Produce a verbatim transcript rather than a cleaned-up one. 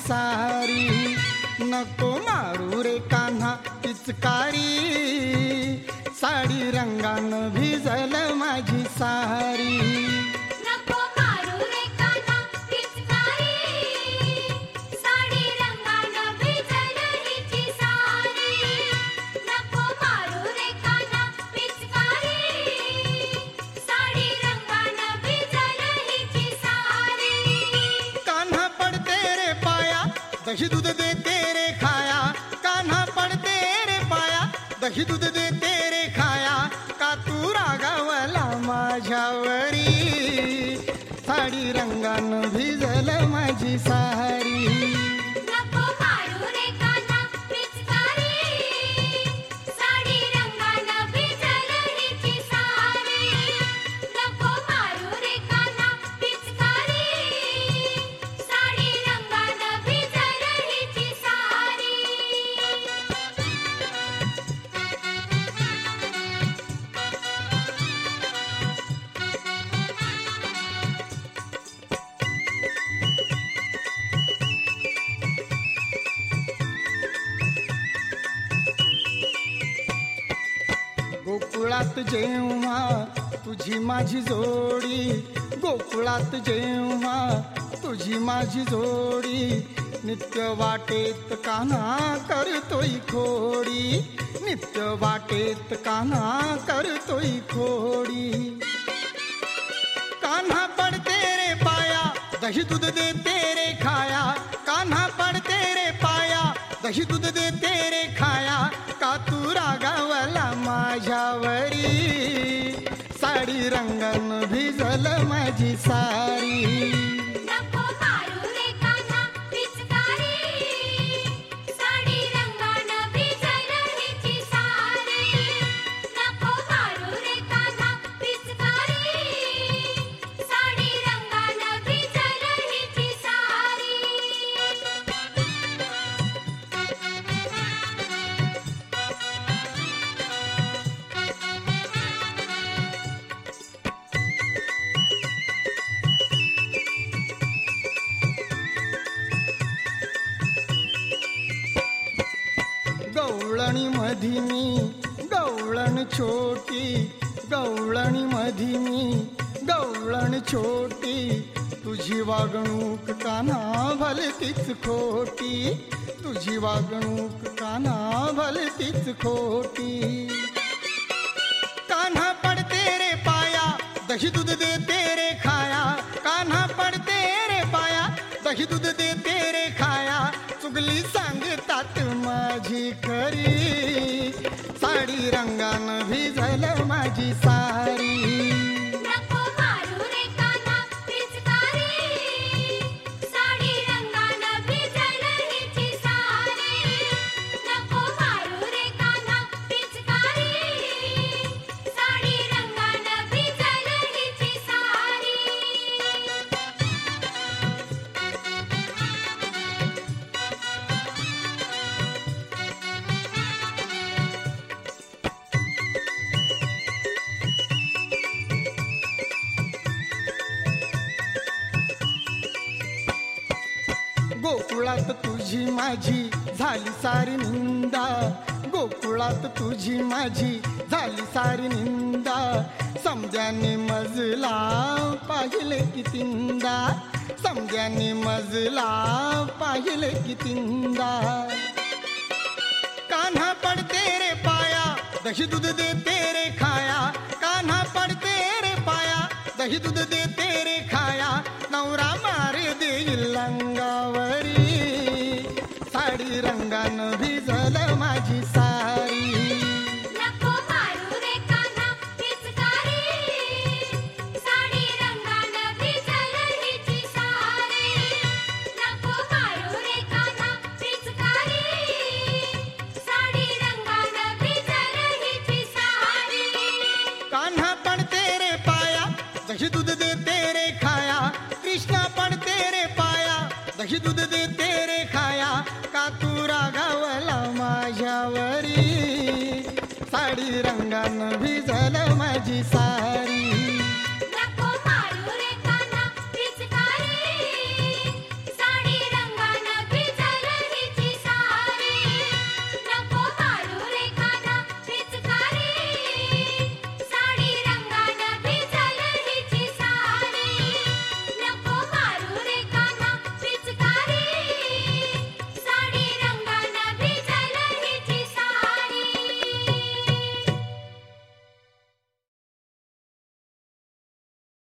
सारी. नको मारू रे कान्हा पिचकारी, साडी रंगानं भिजल माझी सारी. नको मारू रे कान्हा पिचकारी, साडी रंगानं भिजल हिची सारी. नको मारू रे कान्हा पिचकारी, साडी रंगानं भिजल हिची सारी. कान्हा पडते रे पाया, दही दूध देते रे खाया. कान्हा पडते रे पाया, दही दूध देते रे खाया. का तू रागावला माझ्यावरी, साडी रंगानं भिजल माझी सारी. नको मारू रे कान्हा पिचकारी, साडी रंगानं भिजल हिची सारी. नको मारू रे कान्हा पिचकारी, साडी रंगानं भिजल हिची सारी. गोकुळात जेव्हा तुझी माझी जोडी, गोकुळात जेव्हा तुझी माझी जोडी. नित्य वाटेत कान्हा करतोय खोडी, नित्य वाटेत कान्हा करतोय खोडी. कान्हा पडते रे पाया, दही दूध देते रे खाया. कान्हा पडते रे पाया, दही दूध देते रे खाया. का तू रागावला माझ्यावरी, साडी रंगानं भिजल माझी सारी. नको मारू रे कान्हा पिचकारी, साडी रंगानं भिजल हिची सारी. नको मारू रे कान्हा पिचकारी, साडी रंगानं भिजल हिची सारी. गवळणी मधी मी गवळण छोटी, गवळणी मधी मी गवळण छोटी. तुझी वागणूक कान्हा भलतीच खोटी, तुझी वागणूक कान्हा भलतीच खोटी. कान्हा पडते रे पाया, दही दूध देते रे खाया. कान्हा पडते रे पाया, दही दूध देते रे खाया. चुगली सांगतात माझी खरी, साडी रंगानं भिजल माझी सारी. नको मारू रे कान्हा पिचकारी, साडी रंगानं भिजल हिची सारी. नको मारू रे कान्हा पिचकारी, साडी रंगानं भिजल हिची सारी. गोकुळात तुझी माझी झाली सारी निंदा, गोकुळात तुझी माझी झाली सारी निंदा. समजाने मजला पाहिले कितींदा, समजाने मजला पाहिले कितींदा. कान्हा पडते रे पाया, दही दूध देते रे खाया. कान्हा पडते रे पाया, दही दूध देते रे खाया. नवरा मारे देईल अंगावरी, साडी रंगानं भिजल माझी सारी. नको मारू रे कान्हा पिचकारी, साडी रंगानं भिजल हिची सारी. नको मारू रे कान्हा पिचकारी, साडी रंगानं भिजल हिची सारी. कान्हा पडते रे पाया, दही दूध देते रे खाया. कृष्णा पडते रे पाया, दही दूध देते रे खाया. का तू रागावला माझ्यावरी, साडी रंगानं भिजल माझी सारी.